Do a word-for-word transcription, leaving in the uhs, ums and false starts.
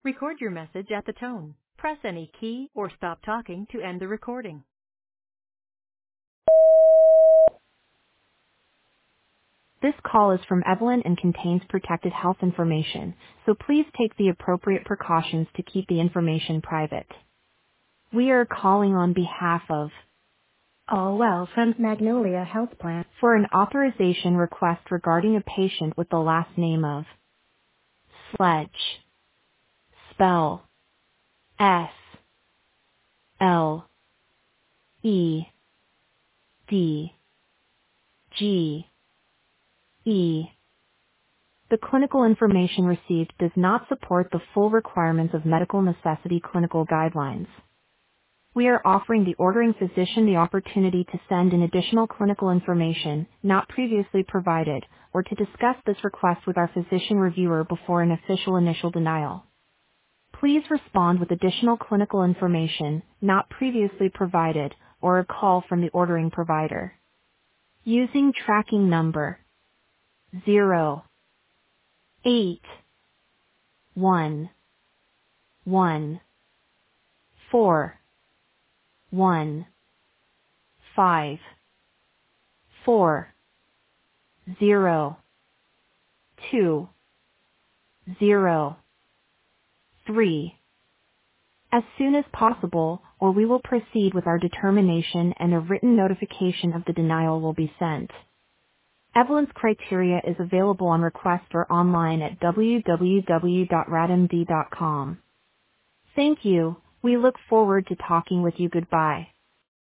Record your message at the tone. Press any key or stop talking to end the recording. This call is from Evelyn and contains protected health information, so please take the appropriate precautions to keep the information private. We are calling on behalf of All Well from Magnolia Health Plan for an authorization request regarding a patient with the last name of Sledge. Spell S L E D G E. The clinical information received does not support the full requirements of medical necessity clinical guidelines. We are offering the ordering physician the opportunity to send in additional clinical information not previously provided or to discuss this request with our physician reviewer before an official initial denial. Please respond with additional clinical information not previously provided or a call from the ordering provider. Using tracking number zero eight one one four one five four zero two zero three as soon as possible, or we will proceed with our determination and a written notification of the denial will be sent. Evelyn's criteria is available on request or online at w w w dot radmd dot com. Thank you. We look forward to talking with you. Goodbye.